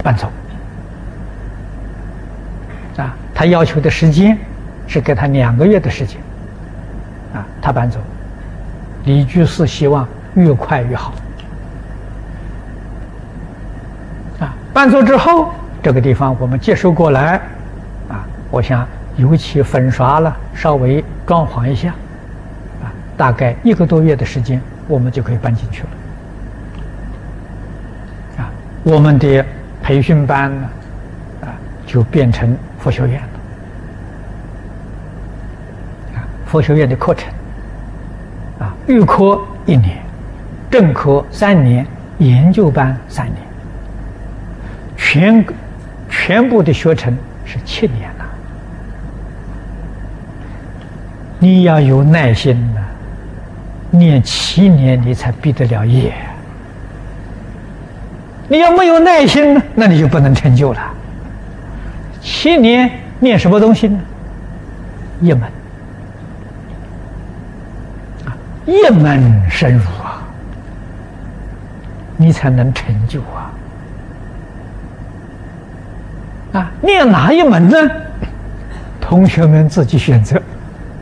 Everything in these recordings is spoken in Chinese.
搬走。他要求的时间是给他2个月的时间，他搬走。李居士希望越快越好。搬走之后，这个地方我们接收过来，我想油漆粉刷了，稍微装潢一下，大概1个多月的时间，我们就可以搬进去了。我们的培训班呢，就变成佛学院了。佛学院的课程，预科1年，正科3年，研究班3年，全部的学程是7年了。你要有耐心呢，念7年你才毕得了业。你要没有耐心呢，那你就不能成就了。7年念什么东西呢？一门，一门深入你才能成就念哪一门呢？同学们自己选择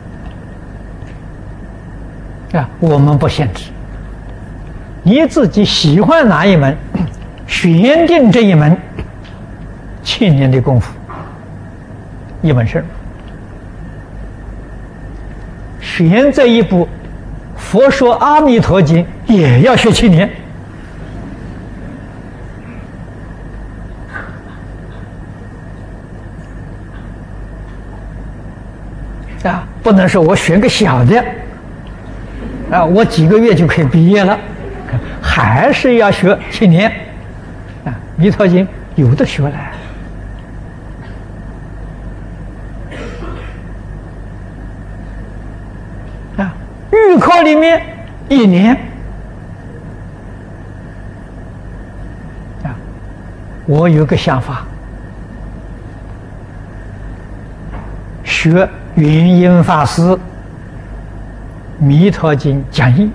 我们不限制，你自己喜欢哪一门，选定这一门，7年的功夫，一门深入。选这一部《佛说阿弥陀经》也要学7年。不能说我选个小的，我几个月就可以毕业了，还是要学7年。弥陀经有的学了。预科里面1年。我有个想法，学圆音法师《弥陀经》讲义，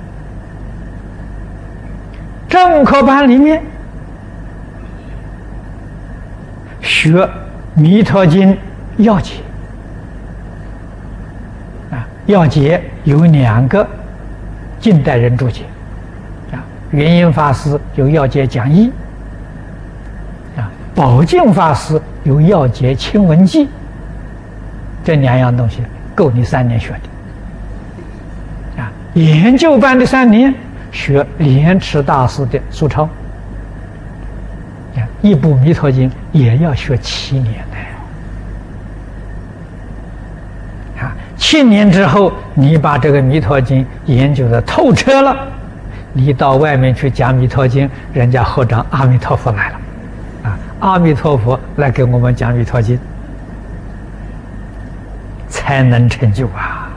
正科班里面学《弥陀经》要解。要解有2个近代人注解，圆音法师有要解讲义，宝镜法师有要解清文记。这2样东西够你3年学的。研究班的3年学莲池大师的疏钞，一部《弥陀经》也要学7年的。7年之后，你把这个《弥陀经》研究的透彻了，你到外面去讲《弥陀经》，人家合掌阿弥陀佛来了，阿弥陀佛来给我们讲《弥陀经》，才能成就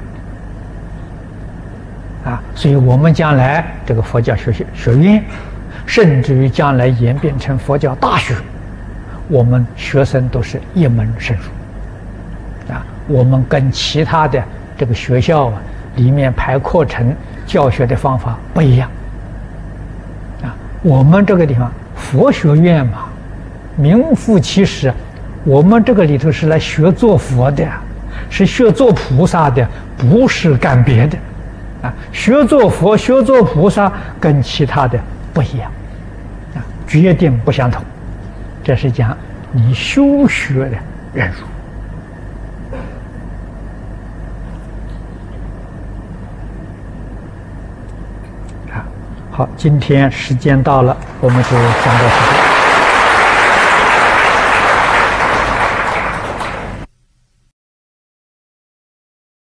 所以我们将来这个佛教学院，甚至于将来演变成佛教大学，我们学生都是一门深入。我们跟其他的这个学校里面排课程教学的方法不一样。我们这个地方佛学院嘛，名副其实，我们这个里头是来学做佛的，是学做菩萨的，不是干别的。学做佛学做菩萨跟其他的不一样，决定不相同。这是讲你修学的人数。好，今天时间到了，我们就讲到这里。